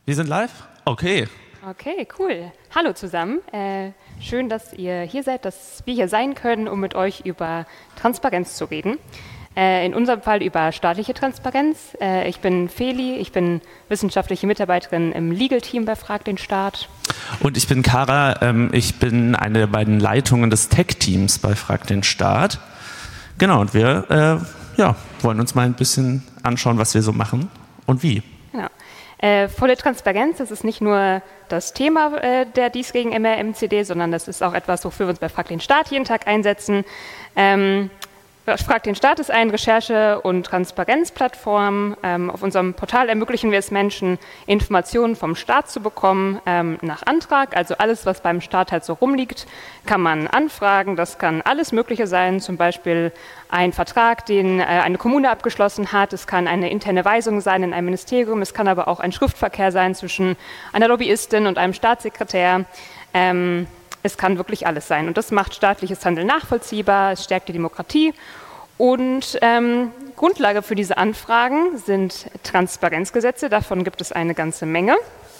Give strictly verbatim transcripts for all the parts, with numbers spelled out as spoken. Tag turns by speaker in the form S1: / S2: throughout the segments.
S1: Wir sind live? Okay.
S2: Okay, cool. Hallo zusammen. Äh, schön, dass ihr hier seid, dass wir hier sein können, um mit euch über Transparenz zu reden. Äh, in unserem Fall über staatliche Transparenz. Äh, ich bin Feli, ich bin wissenschaftliche Mitarbeiterin im Legal-Team bei Frag den Staat.
S1: Und ich bin Kara, ähm, ich bin eine der beiden Leitungen des Tech-Teams bei Frag den Staat. Genau, und wir äh, ja, wollen uns mal ein bisschen anschauen, was wir so machen und wie.
S2: Genau. Äh, volle Transparenz, das ist nicht nur das Thema äh, der Dies gegen M R M C D, sondern das ist auch etwas, wofür wir uns bei Frag den Staat jeden Tag einsetzen. Ähm, Frag den Staat ist eine Recherche- und Transparenzplattform. Ähm, auf unserem Portal ermöglichen wir es Menschen, Informationen vom Staat zu bekommen, ähm, nach Antrag. Also alles, was beim Staat halt so rumliegt, kann man anfragen. Das kann alles Mögliche sein, zum Beispiel ein Vertrag, den äh, eine Kommune abgeschlossen hat. Es kann eine interne Weisung sein in einem Ministerium. Es kann aber auch ein Schriftverkehr sein zwischen einer Lobbyistin und einem Staatssekretär. Ähm, Es kann wirklich alles sein. Und das macht staatliches Handeln nachvollziehbar, es stärkt die Demokratie. Und ähm, Grundlage für diese Anfragen sind Transparenzgesetze, davon gibt es eine ganze Menge.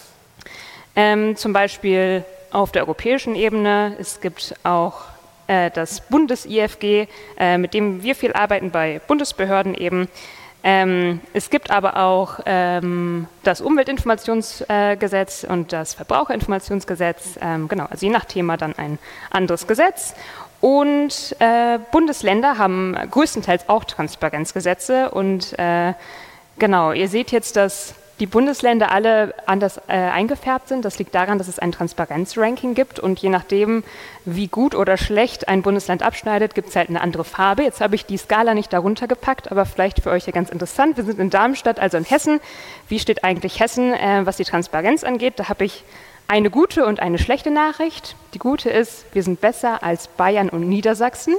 S2: Ähm, zum Beispiel auf der europäischen Ebene. Es gibt auch äh, das Bundes-I F G, äh, mit dem wir viel arbeiten bei Bundesbehörden eben. Ähm, es gibt aber auch ähm, das Umweltinformationsgesetz äh, und das Verbraucherinformationsgesetz, ähm, genau, also je nach Thema dann ein anderes Gesetz. Und äh, Bundesländer haben größtenteils auch Transparenzgesetze und äh, genau, ihr seht jetzt, dass die Bundesländer alle anders äh, eingefärbt sind. Das liegt daran, dass es ein Transparenzranking gibt und je nachdem, wie gut oder schlecht ein Bundesland abschneidet, gibt es halt eine andere Farbe. Jetzt habe ich die Skala nicht darunter gepackt, aber vielleicht für euch ja ganz interessant. Wir sind in Darmstadt, also in Hessen. Wie steht eigentlich Hessen, äh, was die Transparenz angeht? Da habe ich eine gute und eine schlechte Nachricht. Die gute ist, wir sind besser als Bayern und Niedersachsen.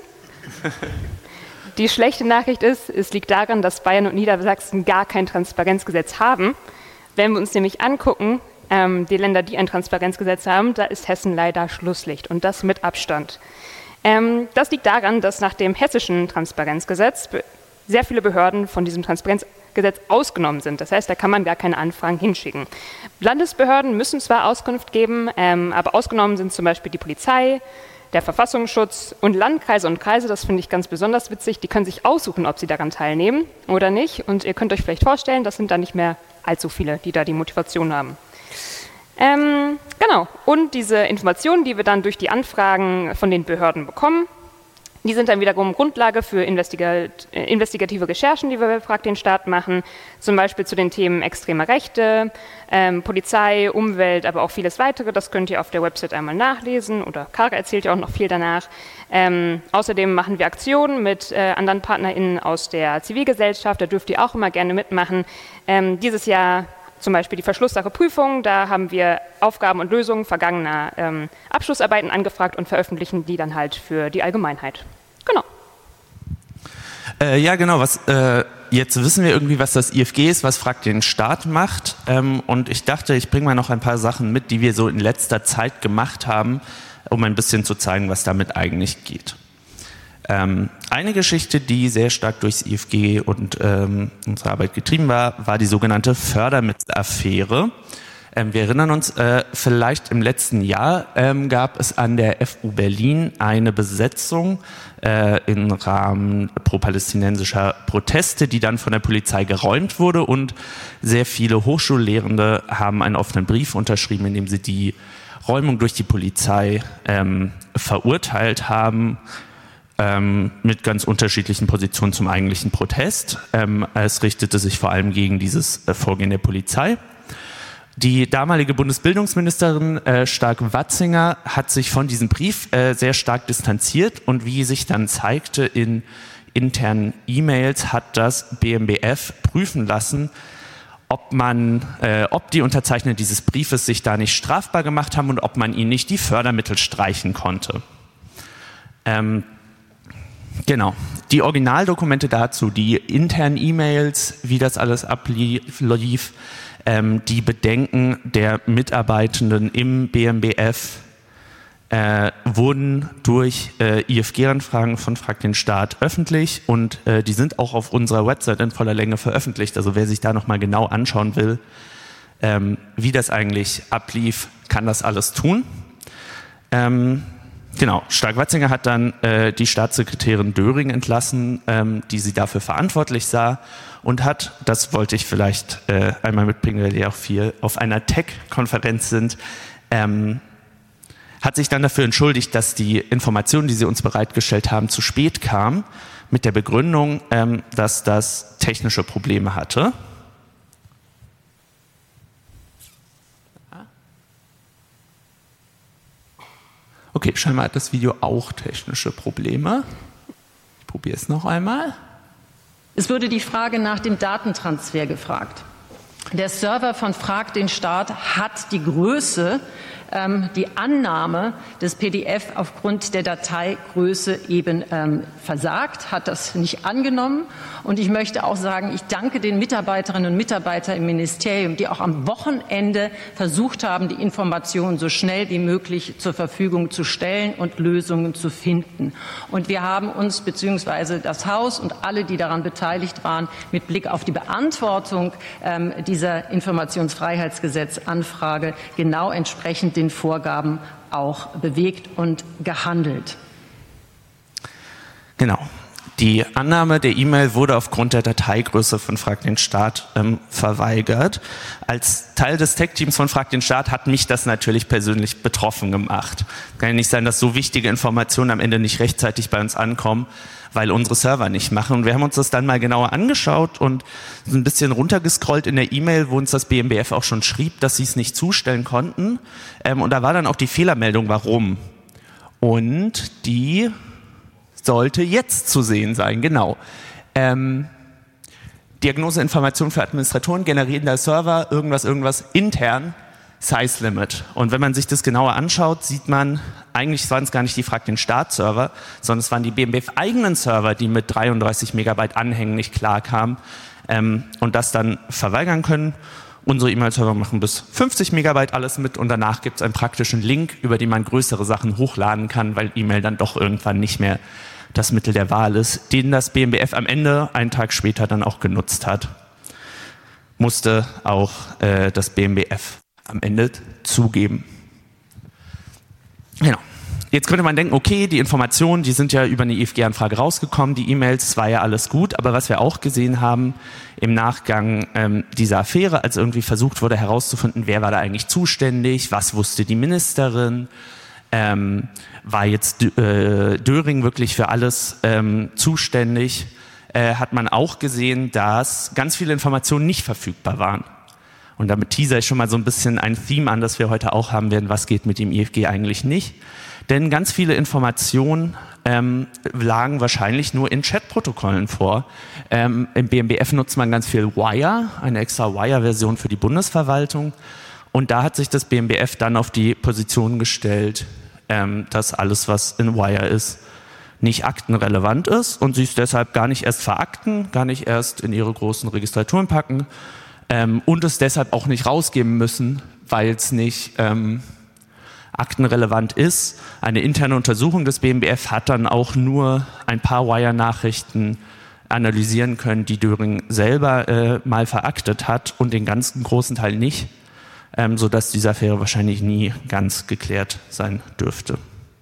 S2: Die schlechte Nachricht ist, es liegt daran, dass Bayern und Niedersachsen gar kein Transparenzgesetz haben. Wenn wir uns nämlich angucken, ähm, die Länder, die ein Transparenzgesetz haben, da ist Hessen leider Schlusslicht und das mit Abstand. Ähm, das liegt daran, dass nach dem hessischen Transparenzgesetz sehr viele Behörden von diesem Transparenzgesetz ausgenommen sind. Das heißt, da kann man gar keine Anfragen hinschicken. Landesbehörden müssen zwar Auskunft geben, ähm, aber ausgenommen sind zum Beispiel die Polizei, der Verfassungsschutz und Landkreise und Kreise, das finde ich ganz besonders witzig, die können sich aussuchen, ob sie daran teilnehmen oder nicht. Und ihr könnt euch vielleicht vorstellen, das sind dann nicht mehr allzu viele, die da die Motivation haben. Ähm, genau, und diese Informationen, die wir dann durch die Anfragen von den Behörden bekommen, die sind dann wiederum Grundlage für investigat- äh, investigative Recherchen, die wir bei Frag den Staat machen, zum Beispiel zu den Themen extreme Rechte, ähm, Polizei, Umwelt, aber auch vieles weitere. Das könnt ihr auf der Website einmal nachlesen oder Kara erzählt ja auch noch viel danach. Ähm, außerdem machen wir Aktionen mit äh, anderen PartnerInnen aus der Zivilgesellschaft, da dürft ihr auch immer gerne mitmachen. Ähm, dieses Jahr zum Beispiel die Verschlusssache Prüfung, da haben wir Aufgaben und Lösungen vergangener ähm, Abschlussarbeiten angefragt und veröffentlichen die dann halt für die Allgemeinheit. Genau.
S1: Äh, ja, genau. Was, äh, jetzt wissen wir irgendwie, was das I F G ist, was Frag den Staat macht. Ähm, und ich dachte, ich bringe mal noch ein paar Sachen mit, die wir so in letzter Zeit gemacht haben, um ein bisschen zu zeigen, was damit eigentlich geht. Ähm, eine Geschichte, die sehr stark durchs I F G und ähm, unsere Arbeit getrieben war, war die sogenannte Fördermittelaffäre. Ähm, wir erinnern uns, äh, vielleicht im letzten Jahr ähm, gab es an der F U Berlin eine Besetzung äh, im Rahmen pro-palästinensischer Proteste, die dann von der Polizei geräumt wurde und sehr viele Hochschullehrende haben einen offenen Brief unterschrieben, in dem sie die Räumung durch die Polizei ähm, verurteilt haben, Ähm, mit ganz unterschiedlichen Positionen zum eigentlichen Protest. Ähm, es richtete sich vor allem gegen dieses äh, Vorgehen der Polizei. Die damalige Bundesbildungsministerin äh, Stark-Watzinger hat sich von diesem Brief äh, sehr stark distanziert und wie sich dann zeigte in internen E-Mails, hat das B M B F prüfen lassen, ob man, äh, ob die Unterzeichner dieses Briefes sich da nicht strafbar gemacht haben und ob man ihnen nicht die Fördermittel streichen konnte. Ähm, Genau. Die Originaldokumente dazu, die internen E-Mails, wie das alles ablief, ähm, die Bedenken der Mitarbeitenden im B M B F äh, wurden durch äh, I F G-Anfragen von Frag den Staat öffentlich und äh, die sind auch auf unserer Website in voller Länge veröffentlicht. Also wer sich da nochmal genau anschauen will, ähm, wie das eigentlich ablief, kann das alles tun. Ähm, genau, Stark-Watzinger hat dann äh, die Staatssekretärin Döring entlassen, ähm, die sie dafür verantwortlich sah und hat, das wollte ich vielleicht äh, einmal mitbringen, weil die auch viel auf einer Tech-Konferenz sind, ähm, hat sich dann dafür entschuldigt, dass die Informationen, die sie uns bereitgestellt haben, zu spät kamen, mit der Begründung, ähm, dass das technische Probleme hatte. Okay, scheinbar hat das Video auch technische Probleme. Ich probiere es noch einmal.
S3: Es wurde die Frage nach dem Datentransfer gefragt. Der Server von Frag den Staat hat die Größe, ähm, die Annahme des P D F aufgrund der Dateigröße eben ähm, versagt, hat das nicht angenommen. Und ich möchte auch sagen, ich danke den Mitarbeiterinnen und Mitarbeitern im Ministerium, die auch am Wochenende versucht haben, die Informationen so schnell wie möglich zur Verfügung zu stellen und Lösungen zu finden. Und wir haben uns bzw. das Haus und alle, die daran beteiligt waren, mit Blick auf die Beantwortung ähm, dieser Informationsfreiheitsgesetz-Anfrage genau entsprechend den Vorgaben auch bewegt und gehandelt.
S1: Genau. Die Annahme der E-Mail wurde aufgrund der Dateigröße von Frag den Staat ähm, verweigert. Als Teil des Tech-Teams von Frag den Staat hat mich das natürlich persönlich betroffen gemacht. Kann ja nicht sein, dass so wichtige Informationen am Ende nicht rechtzeitig bei uns ankommen, weil unsere Server nicht machen. Und wir haben uns das dann mal genauer angeschaut und so ein bisschen runtergescrollt in der E-Mail, wo uns das B M B F auch schon schrieb, dass sie es nicht zustellen konnten. Ähm, und da war dann auch die Fehlermeldung, warum. Und die sollte jetzt zu sehen sein, genau. Ähm, Diagnoseinformationen für Administratoren generieren der Server irgendwas, irgendwas intern, Size Limit. Und wenn man sich das genauer anschaut, sieht man, eigentlich waren es gar nicht die Frag den Staat Server, sondern es waren die B M B F eigenen Server, die mit dreiunddreißig Megabyte Anhängen nicht klarkamen ähm, und das dann verweigern können. Unsere E-Mail-Server machen bis fünfzig Megabyte alles mit und danach gibt es einen praktischen Link, über den man größere Sachen hochladen kann, weil E-Mail dann doch irgendwann nicht mehr das Mittel der Wahl ist, den das B M B F am Ende, einen Tag später, dann auch genutzt hat. Musste auch äh, das B M B F am Ende zugeben. Genau. Jetzt könnte man denken, okay, die Informationen, die sind ja über eine I F G-Anfrage rausgekommen, die E-Mails, war ja alles gut, aber was wir auch gesehen haben im Nachgang ähm, dieser Affäre, als irgendwie versucht wurde herauszufinden, wer war da eigentlich zuständig, was wusste die Ministerin, ähm, war jetzt äh, Döring wirklich für alles ähm, zuständig, äh, hat man auch gesehen, dass ganz viele Informationen nicht verfügbar waren. Und damit teaser ich schon mal so ein bisschen ein Theme an, das wir heute auch haben werden, was geht mit dem I F G eigentlich nicht. Denn ganz viele Informationen ähm, lagen wahrscheinlich nur in Chatprotokollen vor. Ähm, Im B M B F nutzt man ganz viel Wire, eine extra Wire-Version für die Bundesverwaltung. Und da hat sich das B M B F dann auf die Position gestellt, ähm, dass alles, was in Wire ist, nicht aktenrelevant ist und sie es deshalb gar nicht erst verakten, gar nicht erst in ihre großen Registraturen packen ähm, und es deshalb auch nicht rausgeben müssen, weil es nicht ähm, aktenrelevant ist. Eine interne Untersuchung des B M B F hat dann auch nur ein paar Wire-Nachrichten analysieren können, die Döring selber äh, mal veraktet hat und den ganzen großen Teil nicht, ähm, sodass diese Affäre wahrscheinlich nie ganz geklärt sein dürfte.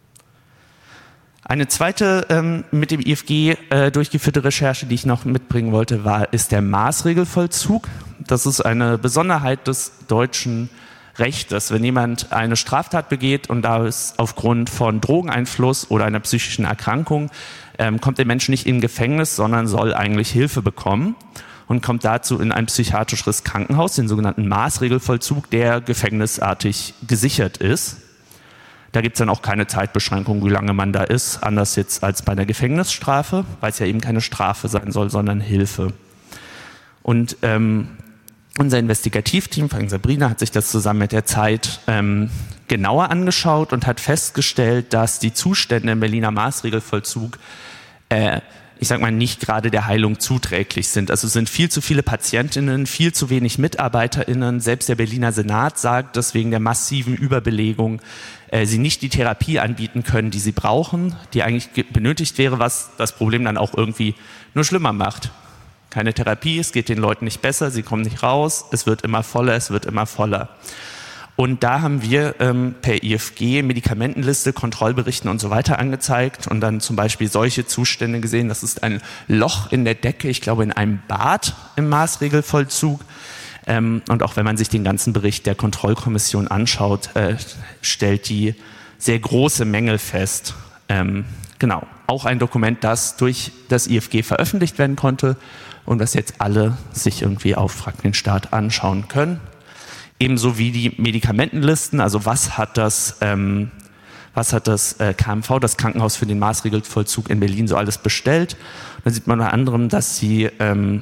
S1: Eine zweite ähm, mit dem I F G äh, durchgeführte Recherche, die ich noch mitbringen wollte, war, ist der Maßregelvollzug. Das ist eine Besonderheit des deutschen Rechtes. Wenn jemand eine Straftat begeht und da ist aufgrund von Drogeneinfluss oder einer psychischen Erkrankung, ähm, kommt der Mensch nicht in Gefängnis, sondern soll eigentlich Hilfe bekommen und kommt dazu in ein psychiatrisches Krankenhaus, den sogenannten Maßregelvollzug, der gefängnisartig gesichert ist. Da gibt es dann auch keine Zeitbeschränkung, wie lange man da ist, anders jetzt als bei der Gefängnisstrafe, weil es ja eben keine Strafe sein soll, sondern Hilfe. Und ähm, unser Investigativteam, vor allem Sabrina, hat sich das zusammen mit der Zeit ähm, genauer angeschaut und hat festgestellt, dass die Zustände im Berliner Maßregelvollzug, äh, ich sag mal, nicht gerade der Heilung zuträglich sind. Also es sind viel zu viele PatientInnen, viel zu wenig MitarbeiterInnen. Selbst der Berliner Senat sagt, dass wegen der massiven Überbelegung äh, sie nicht die Therapie anbieten können, die sie brauchen, die eigentlich benötigt wäre, was das Problem dann auch irgendwie nur schlimmer macht. Keine Therapie, es geht den Leuten nicht besser, sie kommen nicht raus, es wird immer voller, es wird immer voller. Und da haben wir ähm, per I F G Medikamentenliste, Kontrollberichten und so weiter angezeigt und dann zum Beispiel solche Zustände gesehen. Das ist ein Loch in der Decke, ich glaube in einem Bad im Maßregelvollzug. Ähm, und auch wenn man sich den ganzen Bericht der Kontrollkommission anschaut, äh, stellt die sehr große Mängel fest. Ähm, genau, auch ein Dokument, das durch das I F G veröffentlicht werden konnte und das jetzt alle sich irgendwie auf Frag den Staat anschauen können. Ebenso wie die Medikamentenlisten, also was hat das, ähm, was hat das äh, K M V, das Krankenhaus für den Maßregelvollzug in Berlin, so alles bestellt. Da sieht man unter anderem, dass sie ähm,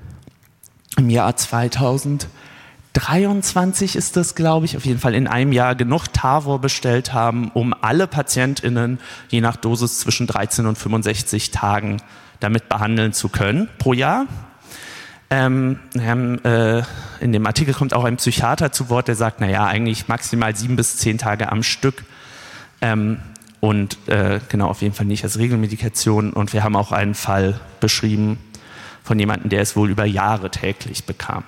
S1: im Jahr zweitausenddreiundzwanzig ist das, glaube ich, auf jeden Fall in einem Jahr genug Tavor bestellt haben, um alle PatientInnen je nach Dosis zwischen dreizehn und fünfundsechzig Tagen damit behandeln zu können pro Jahr. Ähm, haben, äh, in dem Artikel kommt auch ein Psychiater zu Wort, der sagt, naja, eigentlich maximal sieben bis zehn Tage am Stück ähm, und äh, genau, auf jeden Fall nicht als Regelmedikation. Und wir haben auch einen Fall beschrieben von jemandem, der es wohl über Jahre täglich bekam.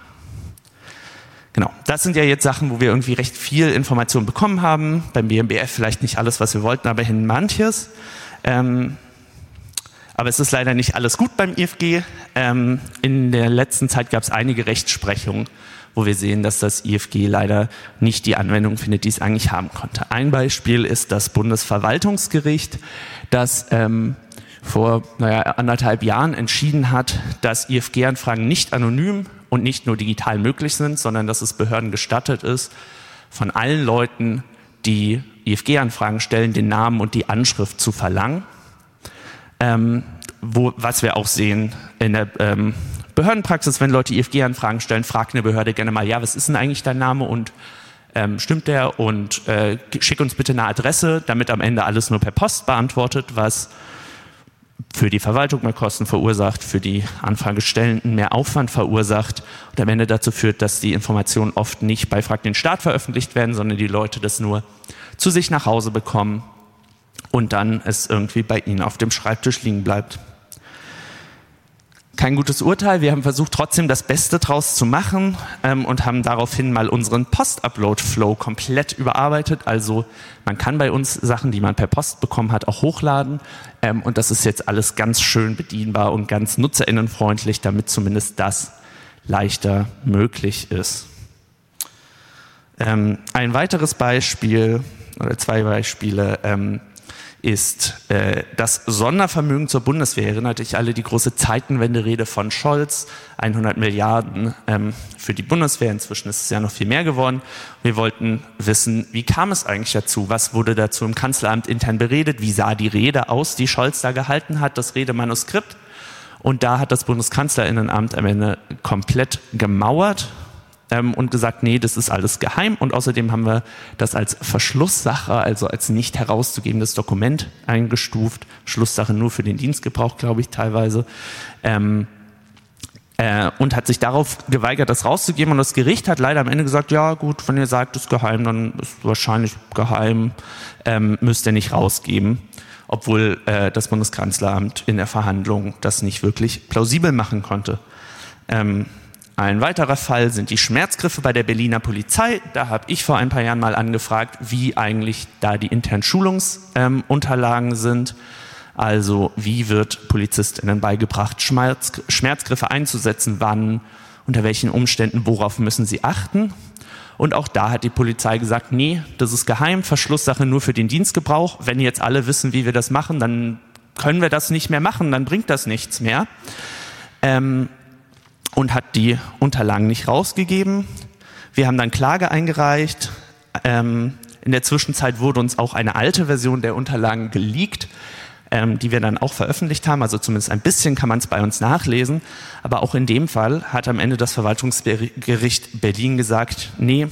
S1: Genau, das sind ja jetzt Sachen, wo wir irgendwie recht viel Information bekommen haben. Beim B M B F vielleicht nicht alles, was wir wollten, aber hin manches. Ähm, Aber es ist leider nicht alles gut beim I F G. Ähm, in der letzten Zeit gab es einige Rechtsprechungen, wo wir sehen, dass das I F G leider nicht die Anwendung findet, die es eigentlich haben konnte. Ein Beispiel ist das Bundesverwaltungsgericht, das ähm, vor naja, anderthalb Jahren entschieden hat, dass I F G-Anfragen nicht anonym und nicht nur digital möglich sind, sondern dass es Behörden gestattet ist, von allen Leuten, die I F G-Anfragen stellen, den Namen und die Anschrift zu verlangen. Ähm, wo, was wir auch sehen in der ähm, Behördenpraxis, wenn Leute I F G-Anfragen stellen, fragt eine Behörde gerne mal, ja, was ist denn eigentlich dein Name und ähm, stimmt der und äh, schick uns bitte eine Adresse, damit am Ende alles nur per Post beantwortet, was für die Verwaltung mehr Kosten verursacht, für die Anfragestellenden mehr Aufwand verursacht und am Ende dazu führt, dass die Informationen oft nicht bei Frag den Staat veröffentlicht werden, sondern die Leute das nur zu sich nach Hause bekommen und dann es irgendwie bei ihnen auf dem Schreibtisch liegen bleibt. Kein gutes Urteil. Wir haben versucht, trotzdem das Beste draus zu machen ähm, und haben daraufhin mal unseren Post-Upload-Flow komplett überarbeitet. Also man kann bei uns Sachen, die man per Post bekommen hat, auch hochladen. Ähm, und das ist jetzt alles ganz schön bedienbar und ganz nutzerinnenfreundlich, damit zumindest das leichter möglich ist. Ähm, ein weiteres Beispiel oder zwei Beispiele ähm, ist äh, das Sondervermögen zur Bundeswehr. Erinnert euch alle die große Zeitenwende-Rede von Scholz, hundert Milliarden ähm, für die Bundeswehr, inzwischen ist es ja noch viel mehr geworden. Wir wollten wissen, wie kam es eigentlich dazu, was wurde dazu im Kanzleramt intern beredet, wie sah die Rede aus, die Scholz da gehalten hat, das Redemanuskript. Und da hat das Bundeskanzlerinnenamt am Ende komplett gemauert und gesagt, nee, das ist alles geheim und außerdem haben wir das als Verschlusssache, also als nicht herauszugebendes Dokument eingestuft, Schlusssache nur für den Dienstgebrauch, glaube ich, teilweise, ähm, äh, und hat sich darauf geweigert, das rauszugeben und das Gericht hat leider am Ende gesagt, ja gut, wenn ihr sagt, es ist geheim, dann ist es wahrscheinlich geheim, ähm, müsst ihr nicht rausgeben, obwohl äh, das Bundeskanzleramt in der Verhandlung das nicht wirklich plausibel machen konnte. Ähm, Ein weiterer Fall sind die Schmerzgriffe bei der Berliner Polizei. Da habe ich vor ein paar Jahren mal angefragt, wie eigentlich da die internen Schulungsunterlagen ähm, sind. Also wie wird PolizistInnen beigebracht, Schmerz, Schmerzgriffe einzusetzen, wann, unter welchen Umständen, worauf müssen sie achten. Und auch da hat die Polizei gesagt, nee, das ist geheim, Verschlusssache nur für den Dienstgebrauch. Wenn jetzt alle wissen, wie wir das machen, dann können wir das nicht mehr machen, dann bringt das nichts mehr. Ähm, und hat die Unterlagen nicht rausgegeben. Wir haben dann Klage eingereicht. Ähm, in der Zwischenzeit wurde uns auch eine alte Version der Unterlagen geleakt, ähm, die wir dann auch veröffentlicht haben. Also zumindest ein bisschen kann man es bei uns nachlesen. Aber auch in dem Fall hat am Ende das Verwaltungsgericht Berlin gesagt, nee,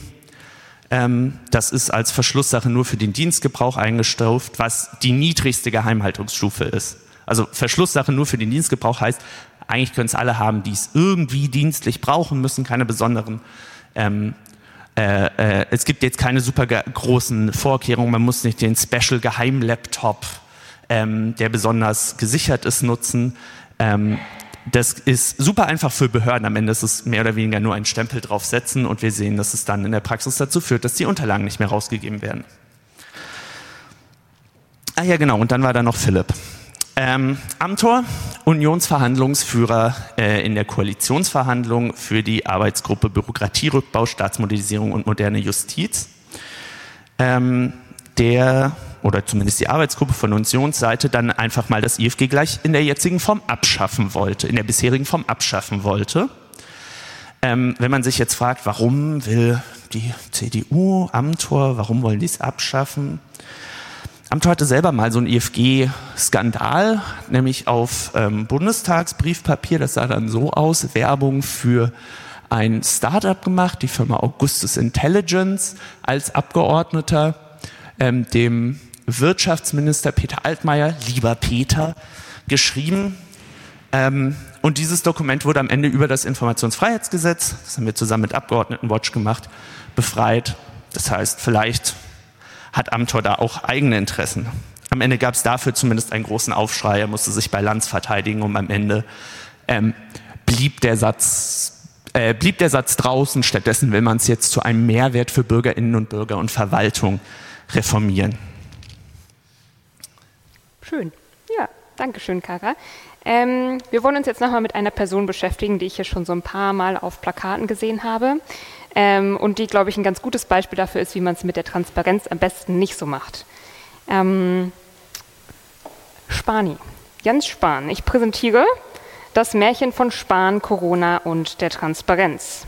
S1: ähm, das ist als Verschlusssache nur für den Dienstgebrauch eingestuft, was die niedrigste Geheimhaltungsstufe ist. Also Verschlusssache nur für den Dienstgebrauch heißt, eigentlich können es alle haben, die es irgendwie dienstlich brauchen, müssen keine besonderen, ähm, äh, äh, es gibt jetzt keine super großen Vorkehrungen, man muss nicht den Special Geheim-Laptop, ähm, der besonders gesichert ist, nutzen. Ähm, das ist super einfach für Behörden. Am Ende ist es mehr oder weniger nur ein Stempel draufsetzen und wir sehen, dass es dann in der Praxis dazu führt, dass die Unterlagen nicht mehr rausgegeben werden. Ah ja, genau, und dann war da noch Philipp. Ähm, Amthor, Unionsverhandlungsführer äh, in der Koalitionsverhandlung für die Arbeitsgruppe Bürokratierückbau, Staatsmodernisierung und moderne Justiz. Ähm, der, oder zumindest die Arbeitsgruppe von Unionsseite, dann einfach mal das I F G gleich in der jetzigen Form abschaffen wollte, in der bisherigen Form abschaffen wollte. Ähm, wenn man sich jetzt fragt, warum will die C D U, Amthor, warum wollen die es abschaffen? Amthor hatte selber mal so einen I F G-Skandal, nämlich auf ähm, Bundestagsbriefpapier, das sah dann so aus, Werbung für ein Startup gemacht, die Firma Augustus Intelligence, als Abgeordneter ähm, dem Wirtschaftsminister Peter Altmaier, lieber Peter, geschrieben. Ähm, und dieses Dokument wurde am Ende über das Informationsfreiheitsgesetz, das haben wir zusammen mit Abgeordnetenwatch gemacht, befreit. Das heißt, vielleicht hat Amthor da auch eigene Interessen. Am Ende gab es dafür zumindest einen großen Aufschrei, er musste sich bei Lanz verteidigen und am Ende ähm, blieb, der Satz, äh, blieb der Satz draußen. Stattdessen will man es jetzt zu einem Mehrwert für Bürgerinnen und Bürger und Verwaltung reformieren.
S2: Schön. Ja, danke schön, Kara. Ähm, wir wollen uns jetzt nochmal mit einer Person beschäftigen, die ich hier schon so ein paar Mal auf Plakaten gesehen habe. Ähm, und die, glaube ich, ein ganz gutes Beispiel dafür ist, wie man es mit der Transparenz am besten nicht so macht. Ähm, Spani, Jens Spahn. Ich präsentiere das Märchen von Spahn, Corona und der Transparenz.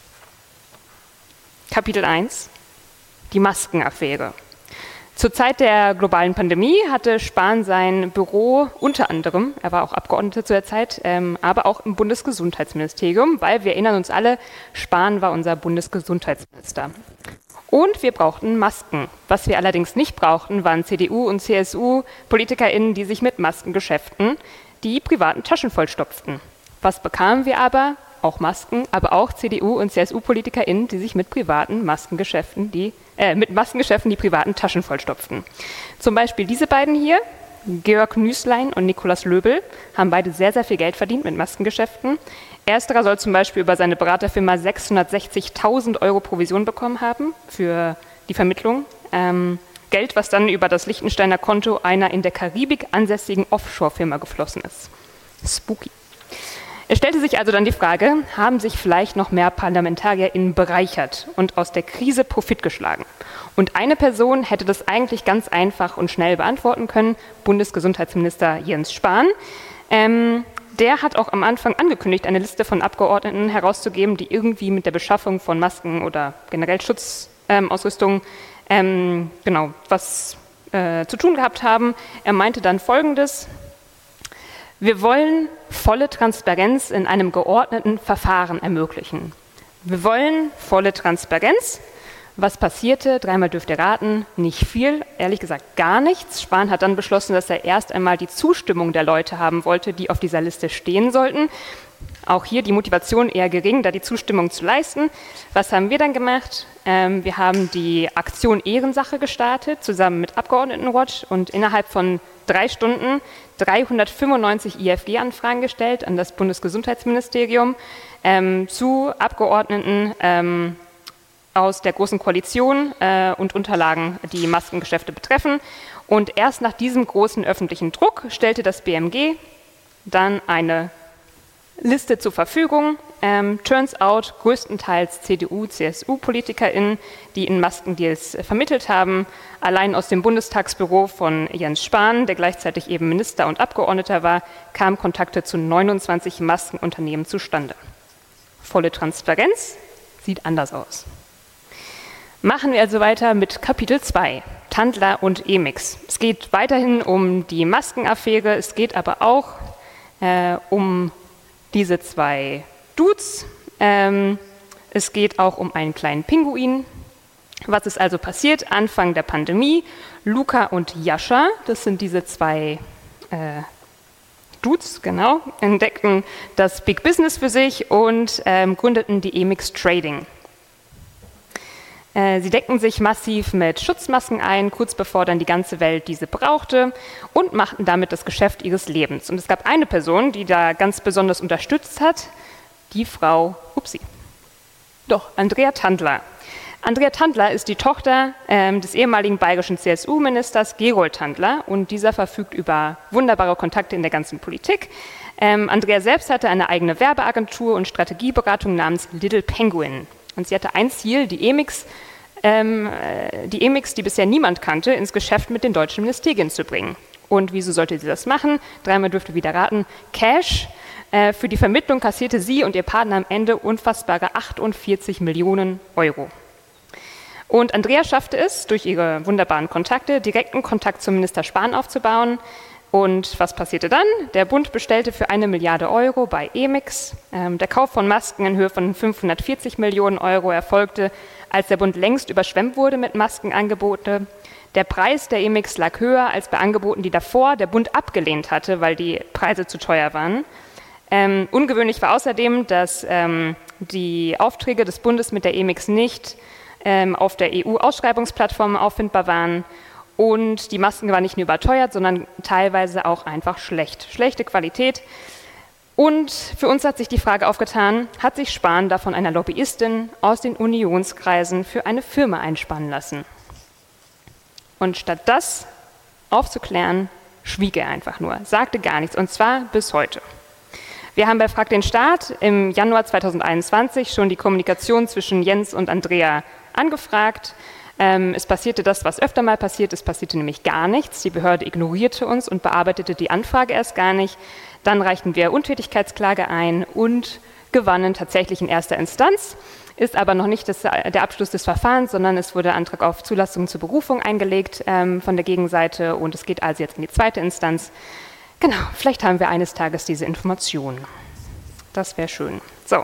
S2: Kapitel eins, die Maskenaffäre. Zur Zeit der globalen Pandemie hatte Spahn sein Büro unter anderem, er war auch Abgeordneter zu der Zeit, ähm, aber auch im Bundesgesundheitsministerium, weil wir erinnern uns alle, Spahn war unser Bundesgesundheitsminister. Und wir brauchten Masken. Was wir allerdings nicht brauchten, waren C D U- und C S U-PolitikerInnen, die sich mit Maskengeschäften die privaten Taschen vollstopften. Was bekamen wir aber? Auch Masken, aber auch C D U- und C S U-PolitikerInnen, die sich mit privaten Maskengeschäften, die, äh, mit Maskengeschäften die privaten Taschen vollstopften. Zum Beispiel diese beiden hier, Georg Nüßlein und Nikolaus Löbel, haben beide sehr, sehr viel Geld verdient mit Maskengeschäften. Ersterer soll zum Beispiel über seine Beraterfirma sechshundertsechzigtausend Euro Provision bekommen haben für die Vermittlung. Ähm, Geld, was dann über das Liechtensteiner Konto einer in der Karibik ansässigen Offshore-Firma geflossen ist. Spooky. Es stellte sich also dann die Frage, haben sich vielleicht noch mehr ParlamentarierInnen bereichert und aus der Krise Profit geschlagen? Und eine Person hätte das eigentlich ganz einfach und schnell beantworten können, Bundesgesundheitsminister Jens Spahn. Ähm, der hat auch am Anfang angekündigt, eine Liste von Abgeordneten herauszugeben, die irgendwie mit der Beschaffung von Masken oder generell Schutzausrüstung ähm, genau, was äh, zu tun gehabt haben. Er meinte dann Folgendes: Wir wollen volle Transparenz in einem geordneten Verfahren ermöglichen. Wir wollen volle Transparenz. Was passierte? Dreimal dürft ihr raten, nicht viel, ehrlich gesagt gar nichts. Spahn hat dann beschlossen, dass er erst einmal die Zustimmung der Leute haben wollte, die auf dieser Liste stehen sollten. Auch hier die Motivation eher gering, da die Zustimmung zu leisten. Was haben wir dann gemacht? Ähm, wir haben die Aktion Ehrensache gestartet, zusammen mit Abgeordnetenwatch, und innerhalb von drei Stunden dreihundertfünfundneunzig I F G-Anfragen gestellt an das Bundesgesundheitsministerium ähm, zu Abgeordneten ähm, aus der Großen Koalition äh, und Unterlagen, die Maskengeschäfte betreffen. Und erst nach diesem großen öffentlichen Druck stellte das B M G dann eine Liste zur Verfügung. Ähm, turns out größtenteils C D U, C S U-PolitikerInnen, die in Maskendeals äh, vermittelt haben. Allein aus dem Bundestagsbüro von Jens Spahn, der gleichzeitig eben Minister und Abgeordneter war, kamen Kontakte zu neunundzwanzig Maskenunternehmen zustande. Volle Transparenz sieht anders aus. Machen wir also weiter mit Kapitel zwei, Tandler und Emix. Es geht weiterhin um die Maskenaffäre, es geht aber auch äh, um diese zwei Dudes. Ähm, es geht auch um einen kleinen Pinguin. Was ist also passiert? Anfang der Pandemie, Luca und Jascha, das sind diese zwei äh, Dudes, genau, entdeckten das Big Business für sich und ähm, gründeten die Emix Trading. Äh, sie deckten sich massiv mit Schutzmasken ein, kurz bevor dann die ganze Welt diese brauchte, und machten damit das Geschäft ihres Lebens. Und es gab eine Person, die da ganz besonders unterstützt hat, die Frau, upsie, doch, Andrea Tandler. Andrea Tandler ist die Tochter ähm, des ehemaligen bayerischen C S U-Ministers Gerold Tandler, und dieser verfügt über wunderbare Kontakte in der ganzen Politik. Ähm, Andrea selbst hatte eine eigene Werbeagentur und Strategieberatung namens Little Penguin. Und sie hatte ein Ziel, die Emix, ähm, die Emix, die bisher niemand kannte, ins Geschäft mit den deutschen Ministerien zu bringen. Und wieso sollte sie das machen? Dreimal dürfte wieder raten. Cash. Äh, für die Vermittlung kassierte sie und ihr Partner am Ende unfassbare achtundvierzig Millionen Euro. Und Andrea schaffte es, durch ihre wunderbaren Kontakte direkten Kontakt zum Minister Spahn aufzubauen. Und was passierte dann? Der Bund bestellte für eine Milliarde Euro bei Emix. Ähm, der Kauf von Masken in Höhe von fünfhundertvierzig Millionen Euro erfolgte, als der Bund längst überschwemmt wurde mit Maskenangebote. Der Preis der Emix lag höher als bei Angeboten, die davor der Bund abgelehnt hatte, weil die Preise zu teuer waren. Ähm, ungewöhnlich war außerdem, dass ähm, die Aufträge des Bundes mit der Emix nicht ähm, auf der E U-Ausschreibungsplattform auffindbar waren. Und die Masken waren nicht nur überteuert, sondern teilweise auch einfach schlecht. Schlechte Qualität. Und für uns hat sich die Frage aufgetan, hat sich Spahn da von einer Lobbyistin aus den Unionskreisen für eine Firma einspannen lassen? Und statt das aufzuklären, schwieg er einfach nur, sagte gar nichts, und zwar bis heute. Wir haben bei Frag den Staat im Januar zweitausendeinundzwanzig schon die Kommunikation zwischen Jens und Andrea angefragt. Ähm, es passierte das, was öfter mal passiert, es passierte nämlich gar nichts. Die Behörde ignorierte uns und bearbeitete die Anfrage erst gar nicht. Dann reichten wir Untätigkeitsklage ein und gewannen tatsächlich in erster Instanz. Ist aber noch nicht das, der Abschluss des Verfahrens, sondern es wurde Antrag auf Zulassung zur Berufung eingelegt ähm, von der Gegenseite, und es geht also jetzt in die zweite Instanz. Genau, vielleicht haben wir eines Tages diese Informationen. Das wäre schön. So,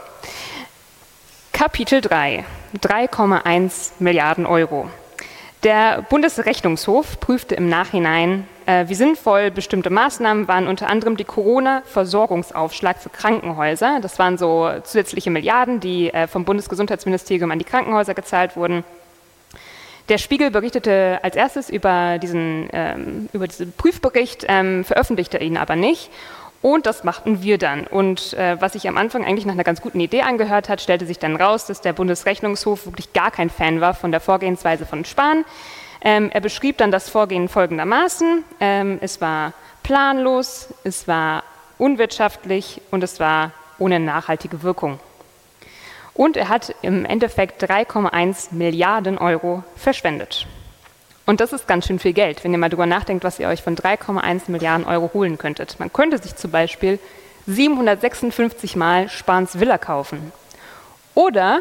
S2: Kapitel drei, drei Komma eins Milliarden Euro. Der Bundesrechnungshof prüfte im Nachhinein, äh, wie sinnvoll bestimmte Maßnahmen waren, unter anderem die Corona-Versorgungsaufschlag für Krankenhäuser. Das waren so zusätzliche Milliarden, die äh, vom Bundesgesundheitsministerium an die Krankenhäuser gezahlt wurden. Der Spiegel berichtete als erstes über diesen, ähm, über diesen Prüfbericht, ähm, veröffentlichte ihn aber nicht. Und das machten wir dann. Und äh, was sich am Anfang eigentlich nach einer ganz guten Idee angehört hat, stellte sich dann raus, dass der Bundesrechnungshof wirklich gar kein Fan war von der Vorgehensweise von Spahn. Ähm, er beschrieb dann das Vorgehen folgendermaßen. Ähm, es war planlos, es war unwirtschaftlich und es war ohne nachhaltige Wirkung. Und er hat im Endeffekt drei Komma eins Milliarden Euro verschwendet. Und das ist ganz schön viel Geld, wenn ihr mal drüber nachdenkt, was ihr euch von drei Komma eins Milliarden Euro holen könntet. Man könnte sich zum Beispiel siebenhundertsechsundfünfzig Mal Spahns Villa kaufen. Oder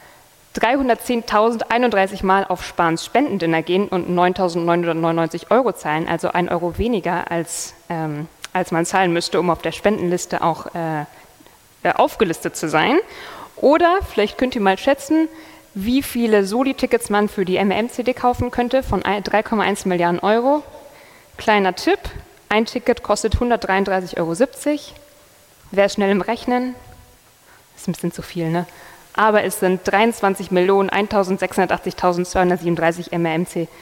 S2: dreihundertzehntausendeinunddreißig Mal auf Spahns Spendendinner gehen und neuntausendneunhundertneunundneunzig Euro zahlen, also ein Euro weniger, als, ähm, als man zahlen müsste, um auf der Spendenliste auch äh, aufgelistet zu sein. Oder vielleicht könnt ihr mal schätzen, wie viele Soli-Tickets man für die M R M C D kaufen könnte von drei Komma eins Milliarden Euro. Kleiner Tipp, ein Ticket kostet hundertdreiunddreißig Euro siebzig. Wer ist schnell im Rechnen? Das ist ein bisschen zu viel, ne? Aber es sind dreiundzwanzig Millionen eintausendsechshundertachtzigtausendzweihundertsiebenunddreißig M R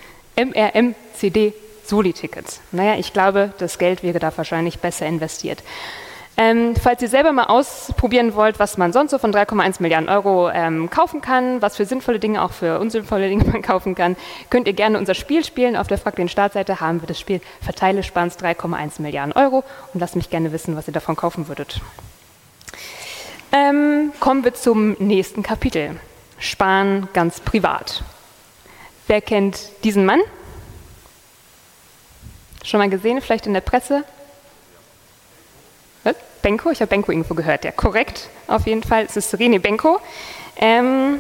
S2: M C D Soli-Tickets. Naja, ich glaube, das Geld wäre da wahrscheinlich besser investiert. Ähm, falls ihr selber mal ausprobieren wollt, was man sonst so von drei Komma eins Milliarden Euro ähm, kaufen kann, was für sinnvolle Dinge, auch für unsinnvolle Dinge man kaufen kann, könnt ihr gerne unser Spiel spielen. Auf der Frag den Startseite haben wir das Spiel Verteile Spahns drei Komma eins Milliarden Euro und lasst mich gerne wissen, was ihr davon kaufen würdet. Ähm, kommen wir zum nächsten Kapitel. Spahn ganz privat. Wer kennt diesen Mann? Schon mal gesehen, vielleicht in der Presse? Benko, ich habe Benko irgendwo gehört, ja, korrekt, auf jeden Fall, es ist René Benko. Ähm,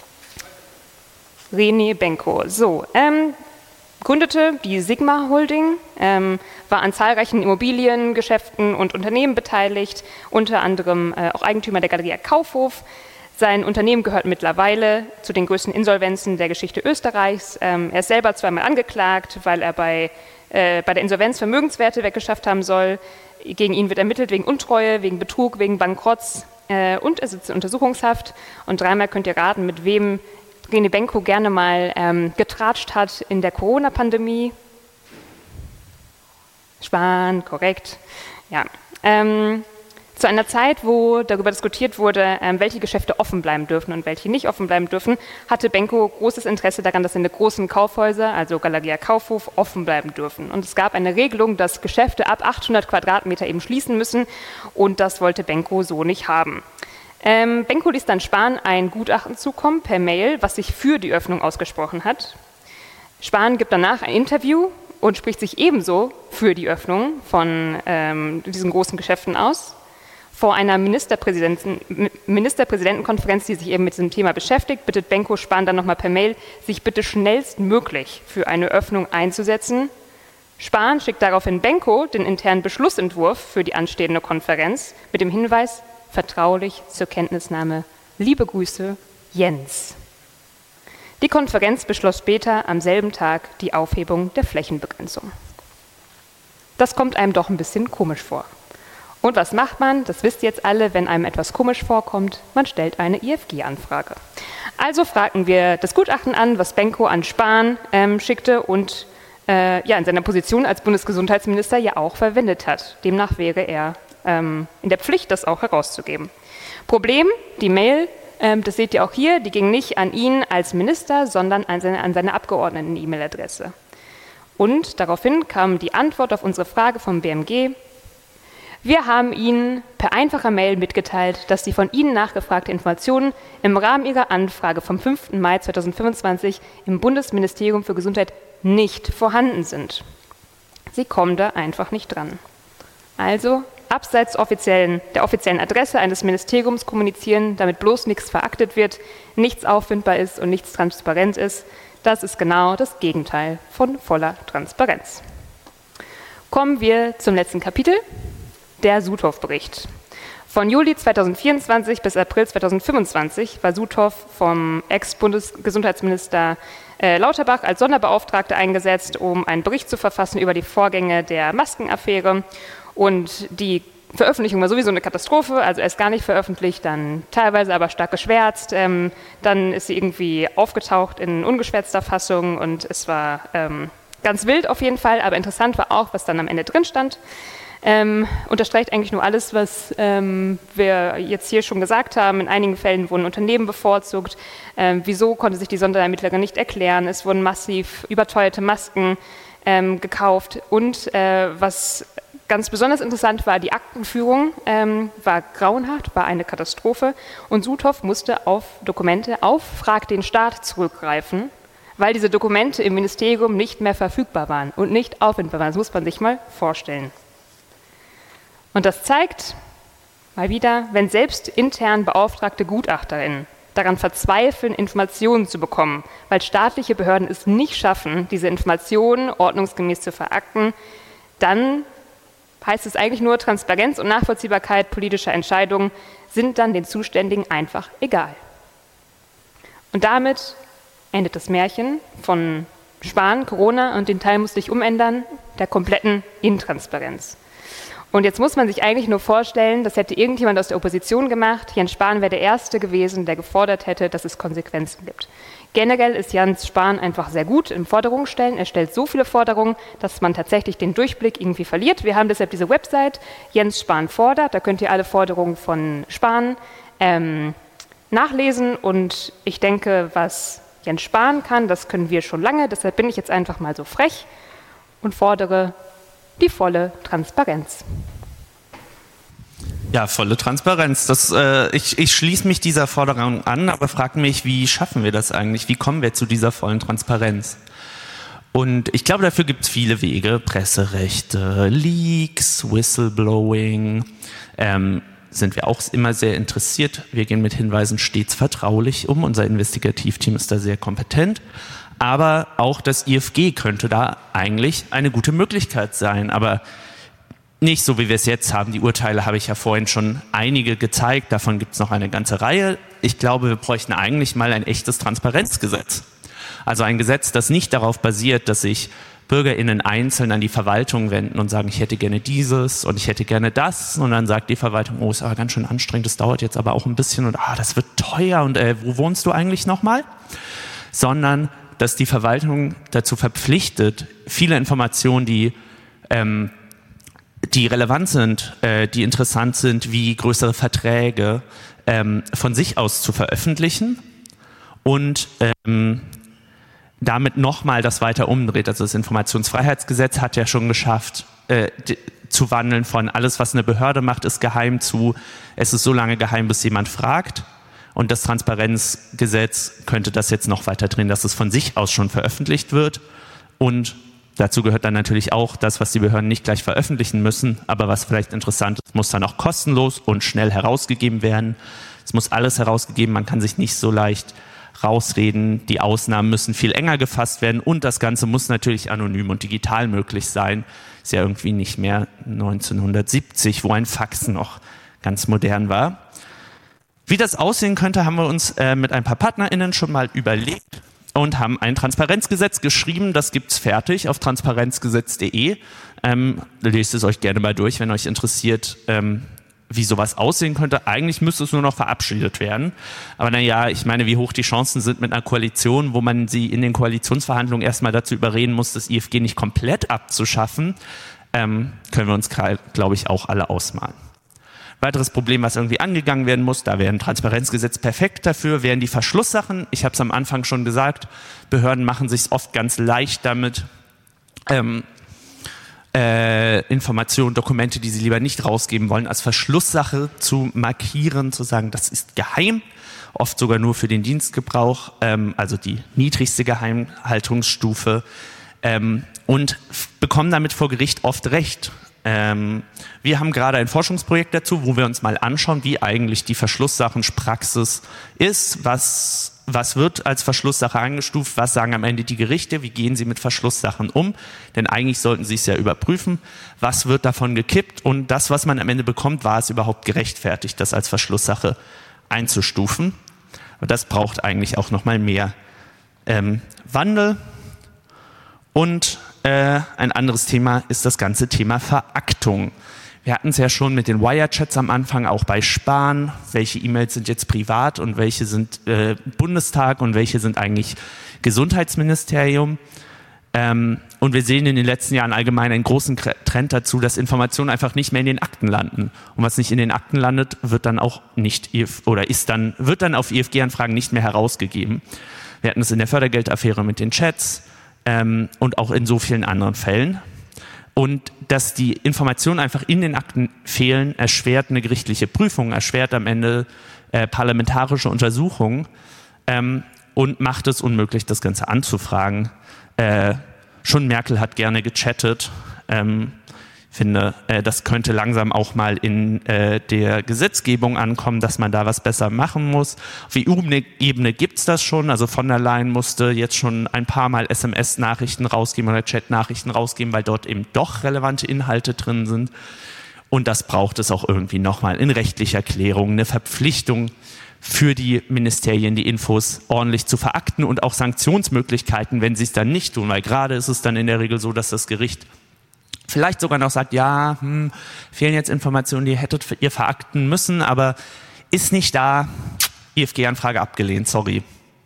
S2: René Benko, so, ähm, gründete die Sigma Holding, ähm, war an zahlreichen Immobiliengeschäften und Unternehmen beteiligt, unter anderem äh, auch Eigentümer der Galeria Kaufhof. Sein Unternehmen gehört mittlerweile zu den größten Insolvenzen der Geschichte Österreichs. Ähm, er ist selber zweimal angeklagt, weil er bei, äh, bei der Insolvenz Vermögenswerte weggeschafft haben soll. Gegen ihn wird ermittelt wegen Untreue, wegen Betrug, wegen Bankrotts äh, und er sitzt in Untersuchungshaft. Und dreimal könnt ihr raten, mit wem René Benko gerne mal ähm, getratscht hat in der Corona-Pandemie. Spahn, korrekt. Ja. Ähm, zu einer Zeit, wo darüber diskutiert wurde, ähm, welche Geschäfte offen bleiben dürfen und welche nicht offen bleiben dürfen, hatte Benko großes Interesse daran, dass in den großen Kaufhäuser, also Galeria Kaufhof, offen bleiben dürfen. Und es gab eine Regelung, dass Geschäfte ab achthundert Quadratmeter eben schließen müssen, und das wollte Benko so nicht haben. Ähm, Benko ließ dann Spahn ein Gutachten zukommen per Mail, was sich für die Öffnung ausgesprochen hat. Spahn gibt danach ein Interview und spricht sich ebenso für die Öffnung von ähm, diesen großen Geschäften aus. Vor einer Ministerpräsidenten, Ministerpräsidentenkonferenz, die sich eben mit diesem Thema beschäftigt, bittet Benko Spahn dann nochmal per Mail, sich bitte schnellstmöglich für eine Öffnung einzusetzen. Spahn schickt daraufhin Benko den internen Beschlussentwurf für die anstehende Konferenz mit dem Hinweis, vertraulich zur Kenntnisnahme. Liebe Grüße, Jens. Die Konferenz beschloss später am selben Tag die Aufhebung der Flächenbegrenzung. Das kommt einem doch ein bisschen komisch vor. Und was macht man? Das wisst ihr jetzt alle, wenn einem etwas komisch vorkommt. Man stellt eine I F G-Anfrage. Also fragten wir das Gutachten an, was Benko an Spahn ähm, schickte und äh, ja, in seiner Position als Bundesgesundheitsminister ja auch verwendet hat. Demnach wäre er ähm, in der Pflicht, das auch herauszugeben. Problem, die Mail, ähm, das seht ihr auch hier, die ging nicht an ihn als Minister, sondern an seine, an seine Abgeordneten-E-Mail-Adresse. Und daraufhin kam die Antwort auf unsere Frage vom B M G: Wir haben Ihnen per einfacher Mail mitgeteilt, dass die von Ihnen nachgefragte Informationen im Rahmen Ihrer Anfrage vom fünften Mai zweitausendfünfundzwanzig im Bundesministerium für Gesundheit nicht vorhanden sind. Sie kommen da einfach nicht dran. Also abseits offiziellen, der offiziellen Adresse eines Ministeriums kommunizieren, damit bloß nichts veraktet wird, nichts auffindbar ist und nichts transparent ist, das ist genau das Gegenteil von voller Transparenz. Kommen wir zum letzten Kapitel. Der Suthoff-Bericht. Von Juli zweitausendvierundzwanzig bis April zweitausendfünfundzwanzig war Suthoff vom Ex-Bundesgesundheitsminister äh, Lauterbach als Sonderbeauftragter eingesetzt, um einen Bericht zu verfassen über die Vorgänge der Maskenaffäre. Und die Veröffentlichung war sowieso eine Katastrophe, also erst gar nicht veröffentlicht, dann teilweise aber stark geschwärzt. Ähm, dann ist sie irgendwie aufgetaucht in ungeschwärzter Fassung und es war ähm, ganz wild auf jeden Fall, aber interessant war auch, was dann am Ende drin stand. Ähm, unterstreicht eigentlich nur alles, was ähm, wir jetzt hier schon gesagt haben. In einigen Fällen wurden Unternehmen bevorzugt. Ähm, wieso konnte sich die Sonderermittlerin nicht erklären? Es wurden massiv überteuerte Masken ähm, gekauft. Und äh, was ganz besonders interessant war, die Aktenführung ähm, war grauenhaft, war eine Katastrophe. Und Suthoff musste auf Dokumente auf Frag den Staat zurückgreifen, weil diese Dokumente im Ministerium nicht mehr verfügbar waren und nicht auffindbar waren. Das muss man sich mal vorstellen. Und das zeigt mal wieder, wenn selbst intern beauftragte GutachterInnen daran verzweifeln, Informationen zu bekommen, weil staatliche Behörden es nicht schaffen, diese Informationen ordnungsgemäß zu verakten, dann heißt es eigentlich nur, Transparenz und Nachvollziehbarkeit politischer Entscheidungen sind dann den Zuständigen einfach egal. Und damit endet das Märchen von Spahn, Corona und den Teil musste ich umändern, der kompletten Intransparenz. Und jetzt muss man sich eigentlich nur vorstellen, das hätte irgendjemand aus der Opposition gemacht. Jens Spahn wäre der Erste gewesen, der gefordert hätte, dass es Konsequenzen gibt. Generell ist Jens Spahn einfach sehr gut im Forderungen stellen. Er stellt so viele Forderungen, dass man tatsächlich den Durchblick irgendwie verliert. Wir haben deshalb diese Website, Jens Spahn fordert. Da könnt ihr alle Forderungen von Spahn ähm, nachlesen. Und ich denke, was Jens Spahn kann, das können wir schon lange. Deshalb bin ich jetzt einfach mal so frech und fordere die volle Transparenz.
S1: Ja, volle Transparenz. Das, äh, ich, ich schließe mich dieser Forderung an, aber frage mich, wie schaffen wir das eigentlich? Wie kommen wir zu dieser vollen Transparenz? Und ich glaube, dafür gibt es viele Wege. Presserechte, Leaks, Whistleblowing. Ähm, sind wir auch immer sehr interessiert. Wir gehen mit Hinweisen stets vertraulich um. Unser Investigativteam ist da sehr kompetent. Aber auch das I F G könnte da eigentlich eine gute Möglichkeit sein. Aber nicht so, wie wir es jetzt haben. Die Urteile habe ich ja vorhin schon einige gezeigt. Davon gibt es noch eine ganze Reihe. Ich glaube, wir bräuchten eigentlich mal ein echtes Transparenzgesetz. Also ein Gesetz, das nicht darauf basiert, dass ich BürgerInnen einzeln an die Verwaltung wenden und sagen, ich hätte gerne dieses und ich hätte gerne das. Und dann sagt die Verwaltung, oh, ist aber ganz schön anstrengend, das dauert jetzt aber auch ein bisschen und ah, das wird teuer und äh, wo wohnst du eigentlich nochmal? Sondern, dass die Verwaltung dazu verpflichtet, viele Informationen, die, ähm, die relevant sind, äh, die interessant sind, wie größere Verträge, ähm, von sich aus zu veröffentlichen und ähm, damit nochmal das weiter umdreht. Also das Informationsfreiheitsgesetz hat ja schon geschafft, äh, d- zu wandeln von alles, was eine Behörde macht, ist geheim zu, es ist so lange geheim, bis jemand fragt. Und das Transparenzgesetz könnte das jetzt noch weiter drehen, dass es von sich aus schon veröffentlicht wird. Und dazu gehört dann natürlich auch das, was die Behörden nicht gleich veröffentlichen müssen, aber was vielleicht interessant ist, muss dann auch kostenlos und schnell herausgegeben werden. Es muss alles herausgegeben, man kann sich nicht so leicht rausreden, die Ausnahmen müssen viel enger gefasst werden und das Ganze muss natürlich anonym und digital möglich sein. Ist ja irgendwie nicht mehr neunzehnhundertsiebzig, wo ein Fax noch ganz modern war. Wie das aussehen könnte, haben wir uns äh, mit ein paar PartnerInnen schon mal überlegt und haben ein Transparenzgesetz geschrieben. Das gibt's fertig auf transparenzgesetz punkt de. Ähm, lest es euch gerne mal durch, wenn euch interessiert, ähm, wie sowas aussehen könnte. Eigentlich müsste es nur noch verabschiedet werden. Aber naja, ich meine, wie hoch die Chancen sind mit einer Koalition, wo man sie in den Koalitionsverhandlungen erstmal dazu überreden muss, das I F G nicht komplett abzuschaffen, ähm, können wir uns, glaube ich, auch alle ausmalen. Weiteres Problem, was irgendwie angegangen werden muss, da wäre ein Transparenzgesetz perfekt dafür, wären die Verschlusssachen. Ich habe es am Anfang schon gesagt, Behörden machen sich oft ganz leicht damit, ähm, Äh, Informationen, Dokumente, die sie lieber nicht rausgeben wollen, als Verschlusssache zu markieren, zu sagen, das ist geheim, oft sogar nur für den Dienstgebrauch, ähm, also die niedrigste Geheimhaltungsstufe, ähm, und f- bekommen damit vor Gericht oft Recht. Ähm, wir haben gerade ein Forschungsprojekt dazu, wo wir uns mal anschauen, wie eigentlich die Verschlusssachenspraxis ist, was Was wird als Verschlusssache eingestuft? Was sagen am Ende die Gerichte? Wie gehen sie mit Verschlusssachen um? Denn eigentlich sollten sie es ja überprüfen. Was wird davon gekippt? Und das, was man am Ende bekommt, war es überhaupt gerechtfertigt, das als Verschlusssache einzustufen? Und das braucht eigentlich auch nochmal mehr ähm, Wandel. Und äh, ein anderes Thema ist das ganze Thema Veraktung. Wir hatten es ja schon mit den Wire-Chats am Anfang, auch bei Spahn. Welche E-Mails sind jetzt privat und welche sind äh, Bundestag und welche sind eigentlich Gesundheitsministerium? Ähm, und wir sehen in den letzten Jahren allgemein einen großen Trend dazu, dass Informationen einfach nicht mehr in den Akten landen. Und was nicht in den Akten landet, wird dann auch nicht oder ist dann wird dann auf I F G-Anfragen nicht mehr herausgegeben. Wir hatten es in der Fördergeldaffäre mit den Chats ähm, und auch in so vielen anderen Fällen. Und dass die Informationen einfach in den Akten fehlen, erschwert eine gerichtliche Prüfung, erschwert am Ende äh, parlamentarische Untersuchungen ähm, und macht es unmöglich, das Ganze anzufragen. Äh, schon Merkel hat gerne gechattet. Ähm, ich finde, äh, das könnte langsam auch mal in äh, der Gesetzgebung ankommen, dass man da was besser machen muss. Auf E U-Ebene gibt es das schon. Also von der Leyen musste jetzt schon ein paar Mal S M S-Nachrichten rausgeben oder Chat-Nachrichten rausgeben, weil dort eben doch relevante Inhalte drin sind. Und das braucht es auch irgendwie nochmal in rechtlicher Klärung, eine Verpflichtung für die Ministerien, die Infos ordentlich zu verakten und auch Sanktionsmöglichkeiten, wenn sie es dann nicht tun. Weil gerade ist es dann in der Regel so, dass das Gericht vielleicht sogar noch sagt, ja, hm, fehlen jetzt Informationen, die hättet ihr verakten müssen, aber ist nicht da, I F G-Anfrage abgelehnt, sorry.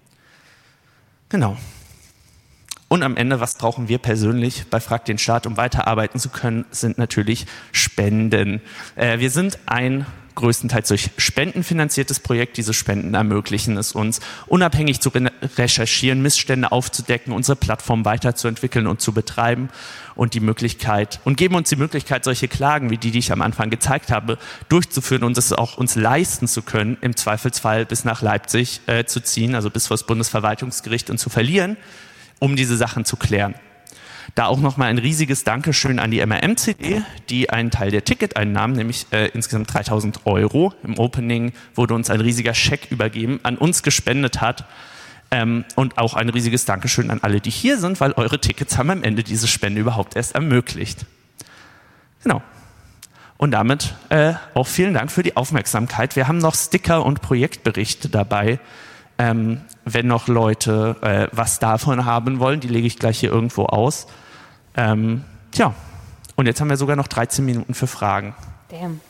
S1: Genau. Und am Ende, was brauchen wir persönlich bei Frag den Staat, um weiterarbeiten zu können, sind natürlich Spenden. Äh, wir sind ein größtenteils durch Spenden finanziertes Projekt. Diese Spenden ermöglichen es uns, unabhängig zu re- recherchieren, Missstände aufzudecken, unsere Plattform weiterzuentwickeln und zu betreiben und die Möglichkeit und geben uns die Möglichkeit, solche Klagen wie die, die ich am Anfang gezeigt habe, durchzuführen und es auch uns leisten zu können, im Zweifelsfall bis nach Leipzig äh, zu ziehen, also bis vor das Bundesverwaltungsgericht und zu verlieren, um diese Sachen zu klären. Da auch nochmal ein riesiges Dankeschön an die M R M C D, die einen Teil der Ticketeinnahmen, nämlich äh, insgesamt dreitausend Euro im Opening, wurde uns ein riesiger Scheck übergeben, an uns gespendet hat. Ähm, und auch ein riesiges Dankeschön an alle, die hier sind, weil eure Tickets haben am Ende diese Spende überhaupt erst ermöglicht. Genau. Und damit äh, auch vielen Dank für die Aufmerksamkeit. Wir haben noch Sticker und Projektberichte dabei. Ähm, wenn noch Leute äh, was davon haben wollen, die lege ich gleich hier irgendwo aus. Ähm, tja, und jetzt haben wir sogar noch dreizehn Minuten für Fragen.
S2: Damn.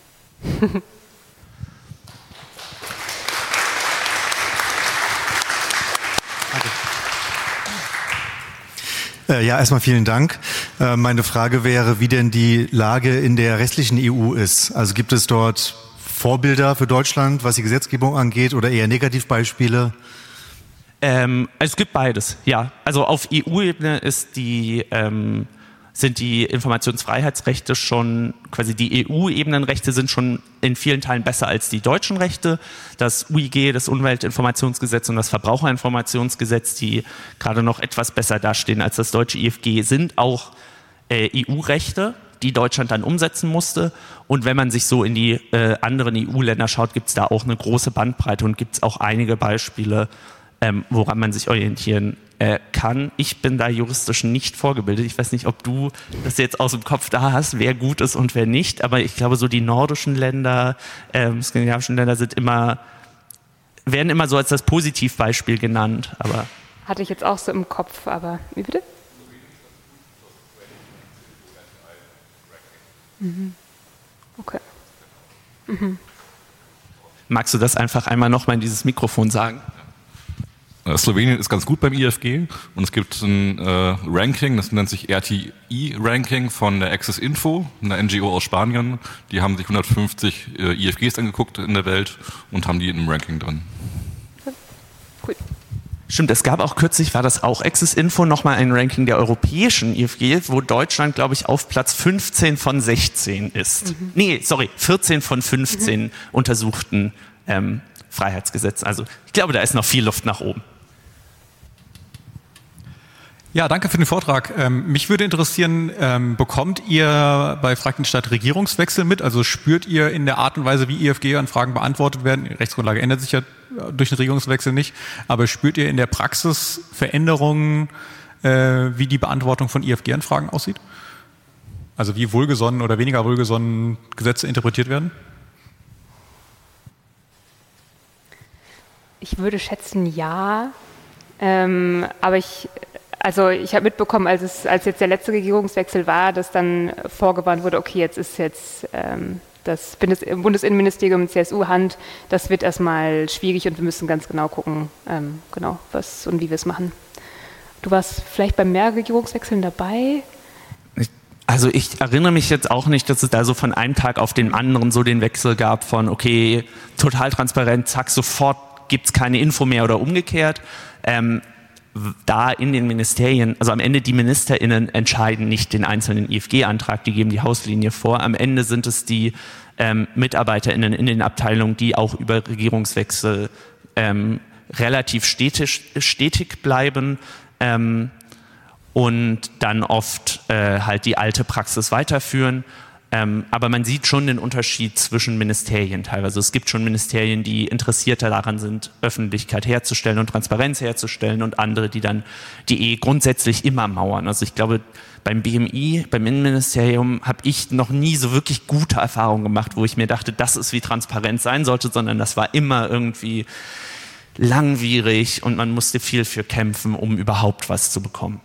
S4: Ja, erstmal vielen Dank. Meine Frage wäre, wie denn die Lage in der restlichen E U ist. Also gibt es dort Vorbilder für Deutschland, was die Gesetzgebung angeht, oder eher Negativbeispiele?
S1: Ähm, es gibt beides, ja. Also auf E U-Ebene ist die, ähm, sind die Informationsfreiheitsrechte schon, quasi die E U-Ebenenrechte sind schon in vielen Teilen besser als die deutschen Rechte. Das U I G, das Umweltinformationsgesetz und das Verbraucherinformationsgesetz, die gerade noch etwas besser dastehen als das deutsche I F G, sind auch äh, E U-Rechte, die Deutschland dann umsetzen musste. Und wenn man sich so in die äh, anderen E U-Länder schaut, gibt es da auch eine große Bandbreite und gibt es auch einige Beispiele, ähm, woran man sich orientieren äh, kann. Ich bin da juristisch nicht vorgebildet. Ich weiß nicht, ob du das jetzt aus dem Kopf da hast, wer gut ist und wer nicht. Aber ich glaube, so die nordischen Länder, ähm, skandinavischen Länder sind immer, werden immer so als das Positivbeispiel genannt. Aber
S2: hatte ich jetzt auch so im Kopf, aber wie bitte? Mhm. Okay. Mhm.
S1: Magst du das einfach einmal nochmal in dieses Mikrofon sagen?
S5: Slowenien ist ganz gut beim I F G und es gibt ein äh, Ranking, das nennt sich R T I-Ranking von der Access Info, einer N G O aus Spanien. Die haben sich hundertfünfzig äh, I F Gs angeguckt in der Welt und haben die in einem Ranking drin.
S2: Cool.
S1: Stimmt, es gab auch kürzlich, war das auch Access Info, nochmal ein Ranking der europäischen I F Gs, wo Deutschland, glaube ich, auf Platz fünfzehn von sechzehn ist. Mhm. Nee, sorry, vierzehn von fünfzehn mhm. untersuchten ähm, Freiheitsgesetzen. Also ich glaube, da ist noch viel Luft nach oben.
S6: Ja, danke für den Vortrag. Ähm, mich würde interessieren, ähm, bekommt ihr bei Frag den Staat Regierungswechsel mit? Also spürt ihr in der Art und Weise, wie I F G-Anfragen beantwortet werden, die Rechtsgrundlage ändert sich ja durch den Regierungswechsel nicht, aber spürt ihr in der Praxis Veränderungen, äh, wie die Beantwortung von I F G-Anfragen aussieht? Also wie wohlgesonnen oder weniger wohlgesonnen Gesetze interpretiert werden?
S2: Ich würde schätzen, ja. Ähm, aber ich... Also ich habe mitbekommen, als es als jetzt der letzte Regierungswechsel war, dass dann vorgewarnt wurde, okay, jetzt ist jetzt ähm, das Bundesinnenministerium in C S U-Hand, das wird erstmal schwierig und wir müssen ganz genau gucken, ähm, genau, was und wie wir es machen. Du warst vielleicht bei mehr Regierungswechseln dabei?
S1: Also ich erinnere mich jetzt auch nicht, dass es da so von einem Tag auf den anderen so den Wechsel gab von, okay, total transparent, zack, sofort gibt es keine Info mehr oder umgekehrt. Ähm, da in den Ministerien, also am Ende die MinisterInnen entscheiden nicht den einzelnen I F G-Antrag, die geben die Hauslinie vor. Am Ende sind es die ähm, MitarbeiterInnen in den Abteilungen, die auch über Regierungswechsel ähm, relativ stetig, stetig bleiben ähm, und dann oft äh, halt die alte Praxis weiterführen. Ähm, aber man sieht schon den Unterschied zwischen Ministerien teilweise. Es gibt schon Ministerien, die interessierter daran sind, Öffentlichkeit herzustellen und Transparenz herzustellen und andere, die dann die eh grundsätzlich immer mauern. Also ich glaube, beim B M I, beim Innenministerium, habe ich noch nie so wirklich gute Erfahrungen gemacht, wo ich mir dachte, das ist wie Transparenz sein sollte, sondern das war immer irgendwie langwierig und man musste viel für kämpfen, um überhaupt was zu bekommen.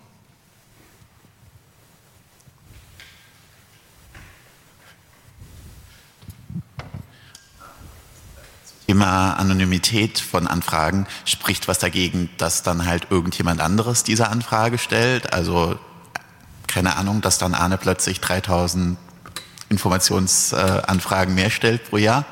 S7: Thema Anonymität von Anfragen, spricht was dagegen, dass dann halt irgendjemand anderes diese Anfrage stellt? Also, keine Ahnung, dass dann Arne plötzlich dreitausend Informationsanfragen mehr stellt pro Jahr?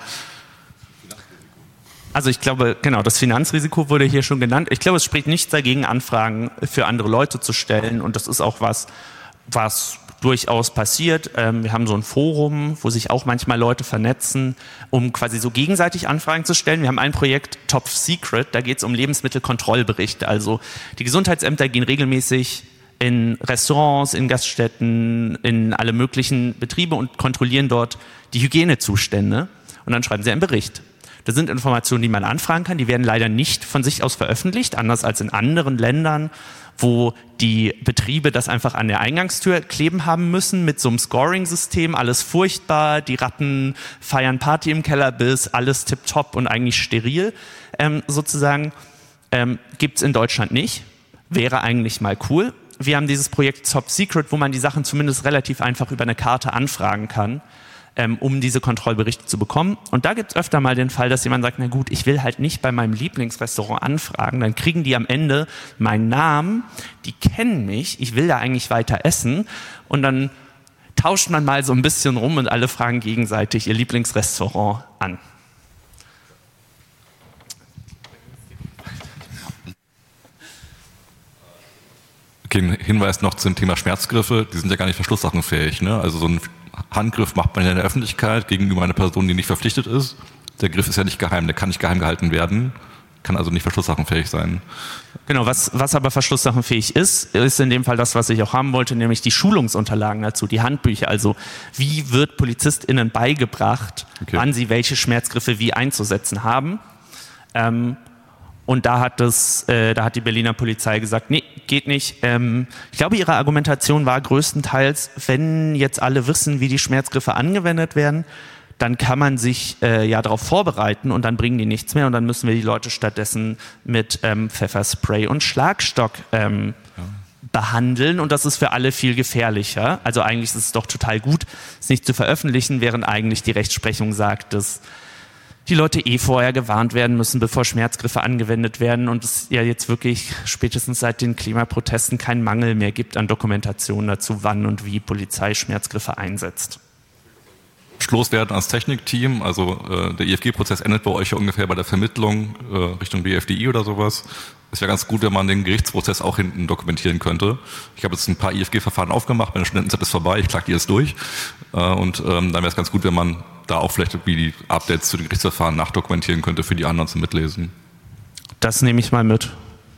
S1: Also ich glaube, genau, das Finanzrisiko wurde hier schon genannt. Ich glaube, es spricht nichts dagegen, Anfragen für andere Leute zu stellen und das ist auch was, was durchaus passiert. Ähm, wir haben so ein Forum, wo sich auch manchmal Leute vernetzen, um quasi so gegenseitig Anfragen zu stellen. Wir haben ein Projekt Top Secret, da geht es um Lebensmittelkontrollberichte. Also die Gesundheitsämter gehen regelmäßig in Restaurants, in Gaststätten, in alle möglichen Betriebe und kontrollieren dort die Hygienezustände. Und dann schreiben sie einen Bericht. Das sind Informationen, die man anfragen kann. Die werden leider nicht von sich aus veröffentlicht, anders als in anderen Ländern, wo die Betriebe das einfach an der Eingangstür kleben haben müssen mit so einem Scoring-System. Alles furchtbar, die Ratten feiern Party im Kellerbiss, alles tipptopp und eigentlich steril. Ähm, sozusagen ähm, gibt es in Deutschland nicht. Wäre eigentlich mal cool. wir haben dieses Projekt Top Secret, wo man die Sachen zumindest relativ einfach über eine Karte anfragen kann, ähm, um diese Kontrollberichte zu bekommen. Und da gibt es öfter mal den Fall, dass jemand sagt, na gut, ich will halt nicht bei meinem Lieblingsrestaurant anfragen. Dann kriegen die am Ende meinen Namen, die kennen mich, ich will da eigentlich weiter essen. Und dann tauscht man mal so ein bisschen rum und alle fragen gegenseitig ihr Lieblingsrestaurant an.
S5: Okay, ein Hinweis noch zum Thema Schmerzgriffe. Die sind ja gar nicht verschlusssachenfähig. Ne? Also so ein Handgriff macht man ja in der Öffentlichkeit gegenüber einer Person, die nicht verpflichtet ist. Der Griff ist ja nicht geheim, der kann nicht geheim gehalten werden, kann also nicht verschlusssachenfähig sein.
S1: Genau, was, was aber verschlusssachenfähig ist, ist in dem Fall das, was ich auch haben wollte, nämlich die Schulungsunterlagen dazu, die Handbücher. Also wie wird PolizistInnen beigebracht, okay, wann sie welche Schmerzgriffe wie einzusetzen haben. Ähm, Und da hat das, äh, da hat die Berliner Polizei gesagt, nee, geht nicht. Ähm, ich glaube, ihre Argumentation war größtenteils, wenn jetzt alle wissen, wie die Schmerzgriffe angewendet werden, dann kann man sich äh, ja darauf vorbereiten und dann bringen die nichts mehr und dann müssen wir die Leute stattdessen mit ähm, Pfefferspray und Schlagstock ähm, ja. behandeln und das ist für alle viel gefährlicher. Also eigentlich ist es doch total gut, es nicht zu veröffentlichen, während eigentlich die Rechtsprechung sagt, dass die Leute eh vorher gewarnt werden müssen, bevor Schmerzgriffe angewendet werden und es ja jetzt wirklich spätestens seit den Klimaprotesten keinen Mangel mehr gibt an Dokumentation dazu, wann und wie Polizei Schmerzgriffe einsetzt.
S5: Schluss werden als Technikteam, also äh, der I F G-Prozess endet bei euch ja ungefähr bei der Vermittlung äh, Richtung B F D I oder sowas. Es wäre ganz gut, wenn man den Gerichtsprozess auch hinten dokumentieren könnte. Ich habe jetzt ein paar I F G-Verfahren aufgemacht, meine Studentenzeit ist vorbei, ich klage die jetzt durch. Äh, und ähm, dann wäre es ganz gut, wenn man da auch vielleicht wie die Updates zu den Gerichtsverfahren nachdokumentieren könnte für die anderen zum Mitlesen.
S1: Das nehme ich mal mit.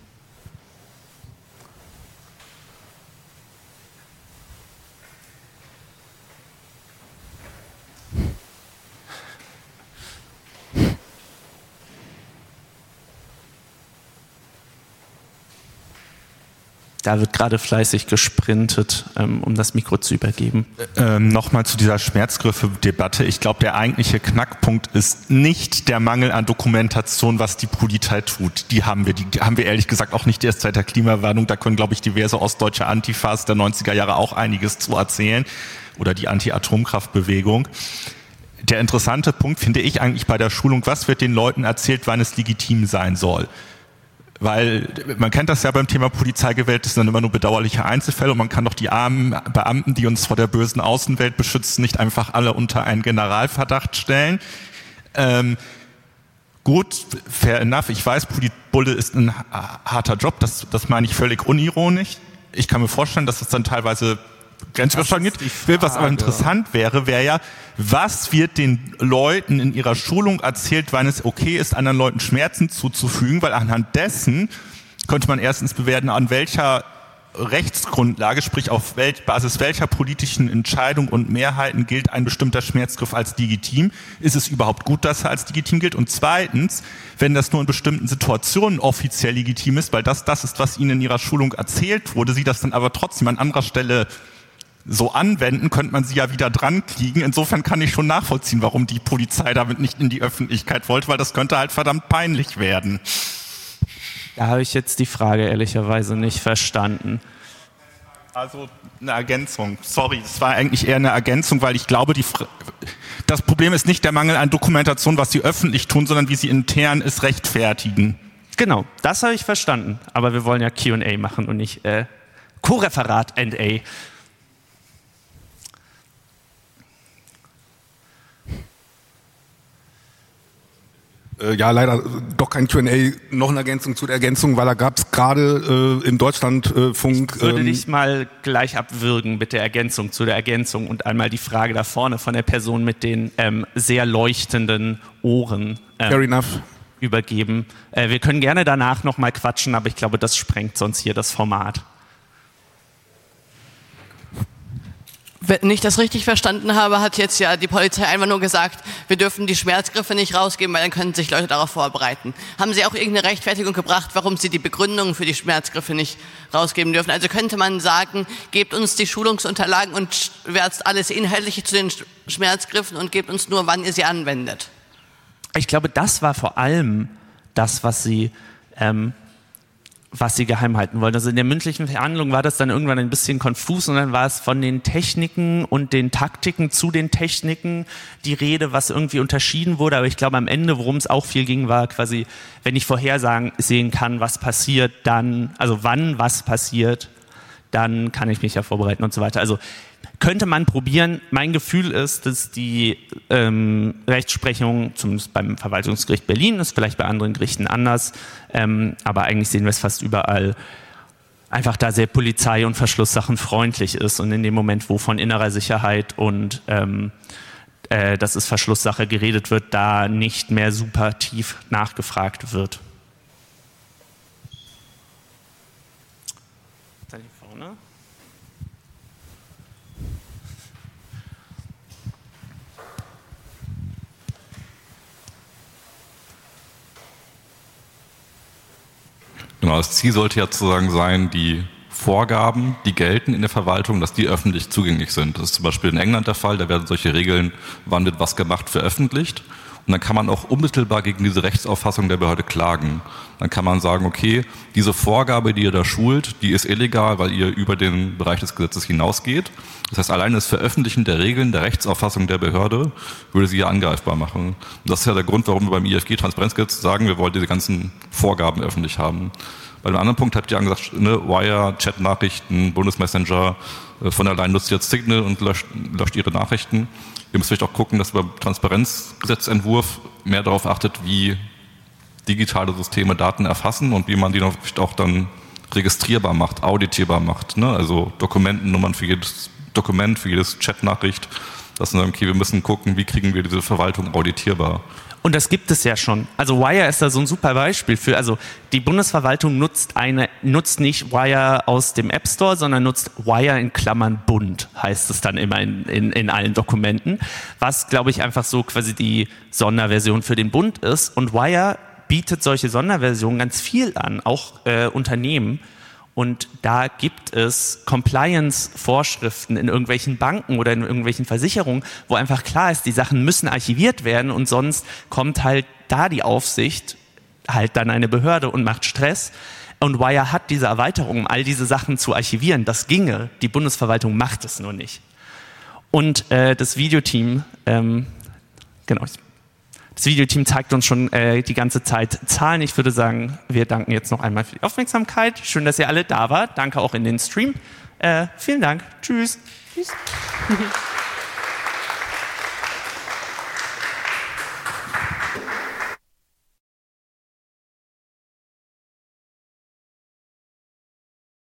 S1: Da wird gerade fleißig gesprintet, ähm, um das Mikro zu übergeben.
S8: Ähm, Nochmal zu dieser Schmerzgriffe-Debatte. Ich glaube, der eigentliche Knackpunkt ist nicht der Mangel an Dokumentation, was die Polizei tut. Die haben wir, die haben wir ehrlich gesagt auch nicht erst seit der Klimawarnung. Da können, glaube ich, diverse ostdeutsche Antifas der neunziger Jahre auch einiges zu erzählen. Oder die Anti-Atomkraftbewegung. Der interessante Punkt finde ich eigentlich bei der Schulung, was wird den Leuten erzählt, wann es legitim sein soll? Weil man kennt das ja beim Thema Polizeigewalt, das sind dann immer nur bedauerliche Einzelfälle und man kann doch die armen Beamten, die uns vor der bösen Außenwelt beschützen, nicht einfach alle unter einen Generalverdacht stellen. Ähm, gut, fair enough, ich weiß, Politbulle ist ein harter Job, das, das meine ich völlig unironisch. Ich kann mir vorstellen, dass es dann teilweise grenzüberschreitend gibt. Was aber interessant wäre, wäre ja, was wird den Leuten in ihrer Schulung erzählt, wann es okay ist, anderen Leuten Schmerzen zuzufügen, weil anhand dessen könnte man erstens bewerten, an welcher Rechtsgrundlage, sprich auf wel- Basis welcher politischen Entscheidung und Mehrheiten gilt ein bestimmter Schmerzgriff als legitim. Ist es überhaupt gut, dass er als legitim gilt? Und zweitens, wenn das nur in bestimmten Situationen offiziell legitim ist, weil das das ist, was Ihnen in Ihrer Schulung erzählt wurde, Sie das dann aber trotzdem an anderer Stelle so anwenden, könnte man sie ja wieder dran kriegen. Insofern kann ich schon nachvollziehen, warum die Polizei damit nicht in die Öffentlichkeit wollte, weil das könnte halt verdammt peinlich werden.
S1: Da habe ich jetzt die Frage ehrlicherweise nicht verstanden.
S8: Also eine Ergänzung. Sorry, das war eigentlich eher eine Ergänzung, weil ich glaube, die Fra- das Problem ist nicht der Mangel an Dokumentation, was sie öffentlich tun, sondern wie sie intern es rechtfertigen.
S1: Genau, das habe ich verstanden. Aber wir wollen ja Q und A machen und nicht äh, Co-Referat and A.
S9: Ja, leider doch kein Q und A. Noch eine Ergänzung zu der Ergänzung, weil da gab es gerade äh, im Deutschlandfunk...
S1: Ich würde
S9: ähm,
S1: dich mal gleich abwürgen mit der Ergänzung zu der Ergänzung und einmal die Frage da vorne von der Person mit den ähm, sehr leuchtenden Ohren ähm,
S9: fair enough.
S1: übergeben. Äh, wir können gerne danach nochmal quatschen, aber ich glaube, das sprengt sonst hier das Format.
S10: Wenn ich das richtig verstanden habe, hat jetzt ja die Polizei einfach nur gesagt, wir dürfen die Schmerzgriffe nicht rausgeben, weil dann können sich Leute darauf vorbereiten. Haben Sie auch irgendeine Rechtfertigung gebracht, warum Sie die Begründung für die Schmerzgriffe nicht rausgeben dürfen? Also könnte man sagen, gebt uns die Schulungsunterlagen und wertet alles Inhaltliche zu den Schmerzgriffen und gebt uns nur, wann ihr sie anwendet.
S1: Ich glaube, das war vor allem das, was sie, ähm, was sie geheim halten wollen. Also in der mündlichen Verhandlung war das dann irgendwann ein bisschen konfus und dann war es von den Techniken und den Taktiken zu den Techniken die Rede, was irgendwie unterschieden wurde. Aber ich glaube am Ende, worum es auch viel ging, war quasi, wenn ich vorhersagen sehen kann, was passiert, dann, also wann was passiert, dann kann ich mich ja vorbereiten und so weiter. Also könnte man probieren. Mein Gefühl ist, dass die ähm, Rechtsprechung, zumindest beim Verwaltungsgericht Berlin, ist vielleicht bei anderen Gerichten anders, ähm, aber eigentlich sehen wir es fast überall, einfach da sehr Polizei- und Verschlusssachen freundlich ist und in dem Moment, wo von innerer Sicherheit und ähm, äh, das ist Verschlusssache geredet wird, da nicht mehr super tief nachgefragt wird. Da hier vorne.
S5: Genau, das Ziel sollte ja sozusagen sein, die Vorgaben, die gelten in der Verwaltung, dass die öffentlich zugänglich sind. Das ist zum Beispiel in England der Fall, da werden solche Regeln, wann wird was gemacht, veröffentlicht. Und dann kann man auch unmittelbar gegen diese Rechtsauffassung der Behörde klagen. Dann kann man sagen, okay, diese Vorgabe, die ihr da schult, die ist illegal, weil ihr über den Bereich des Gesetzes hinausgeht. Das heißt, allein das Veröffentlichen der Regeln, der Rechtsauffassung der Behörde, würde sie ja angreifbar machen. Und das ist ja der Grund, warum wir beim I F G-Transparenzgesetz sagen, wir wollen diese ganzen Vorgaben öffentlich haben. Bei dem anderen Punkt habt ihr gesagt, ne, Wire, Chat-Nachrichten, Bundesmessenger, äh, von allein nutzt jetzt Signal und löscht, löscht ihre Nachrichten. Ihr müsst vielleicht auch gucken, dass beim Transparenzgesetzentwurf mehr darauf achtet, wie digitale Systeme Daten erfassen und wie man die noch auch dann registrierbar macht, auditierbar macht. Ne? Also Dokumentennummern für jedes Dokument, für jedes Chat-Nachricht. Das sind, okay, wir müssen gucken, wie kriegen wir diese Verwaltung auditierbar.
S1: Und das gibt es ja schon. Also Wire ist da so ein super Beispiel für. Also die Bundesverwaltung nutzt eine, nutzt nicht Wire aus dem App Store, sondern nutzt Wire in Klammern Bund, heißt es dann immer in, in, in allen Dokumenten. Was, glaube ich, einfach so quasi die Sonderversion für den Bund ist. Und Wire bietet solche Sonderversionen ganz viel an, auch äh, Unternehmen. Und da gibt es Compliance-Vorschriften in irgendwelchen Banken oder in irgendwelchen Versicherungen, wo einfach klar ist, die Sachen müssen archiviert werden und sonst kommt halt da die Aufsicht, halt dann eine Behörde und macht Stress. Und Wire hat diese Erweiterung, um all diese Sachen zu archivieren. Das ginge, die Bundesverwaltung macht es nur nicht. Und äh, das Videoteam, ähm, genau, das Videoteam zeigt uns schon äh, die ganze Zeit Zahlen. Ich würde sagen, wir danken jetzt noch einmal für die Aufmerksamkeit. Schön, dass ihr alle da wart. Danke auch in den Stream. Äh, vielen Dank. Tschüss. Tschüss.